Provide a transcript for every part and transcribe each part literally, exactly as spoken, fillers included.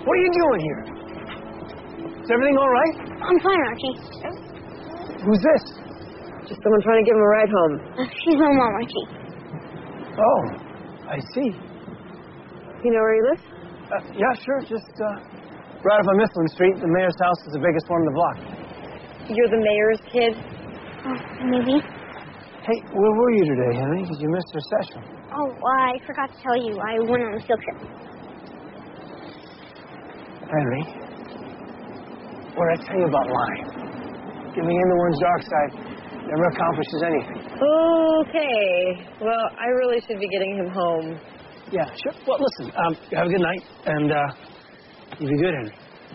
What are you doing here? Is everything all right? I'm fine, Archie. Who's this? Just someone trying to give him a ride home. Uh, she's my mom, Archie. Oh, I see. You know where he lives? Uh, yeah, sure. Just uh, right off of Mifflin Street. The mayor's house is the biggest one on the block. You're the mayor's kid? Oh, maybe. Hey, where were you today, Henry? Because you missed your session. Oh, I forgot to tell you. I went on a field trip. Henry, what did I tell you about lying? Giving in to one's dark side never accomplishes anything. Okay. Well, I really should be getting him home. Yeah, sure. Well, listen, um, have a good night, and uh, you be good, Henry.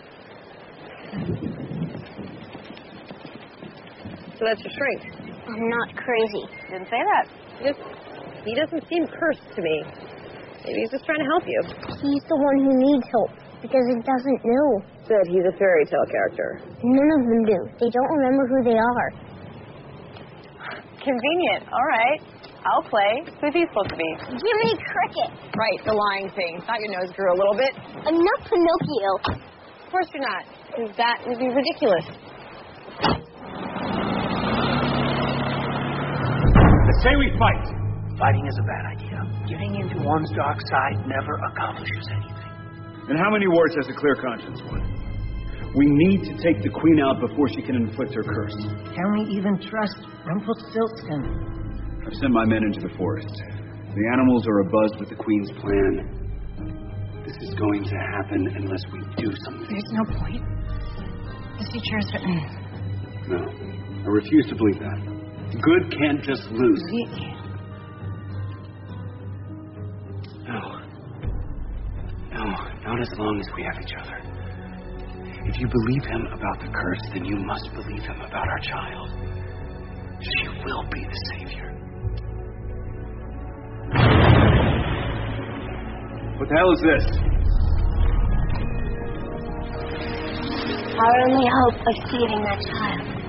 So that's your shrink. I'm not crazy. Didn't say that. He just, he doesn't seem cursed to me. Maybe he's just trying to help you. He's the one who needs help because he doesn't know. Good, he's a fairy tale character. None of them do. They don't remember who they are. Convenient. All right. I'll play. Who's he supposed to be? Jiminy Cricket. Right, the lying thing. Thought your nose grew a little bit. I'm not Pinocchio. Of course you're not. Because that would be ridiculous. Let's say we fight. Fighting is a bad idea. Giving in to one's dark side never accomplishes anything. And how many wars has a clear conscience won? We need to take the queen out before she can inflict her curse. Can we even trust Rumpelstiltskin? I've sent my men into the forest. The animals are abuzz with the queen's plan. This is going to happen unless we do something. There's no point. The future is written. No, I refuse to believe that. Good can't just lose. We can't. No. No, not as long as we have each other. If you believe him about the curse, then you must believe him about our child. She will be the savior. What the hell is this? Our only hope of saving that child.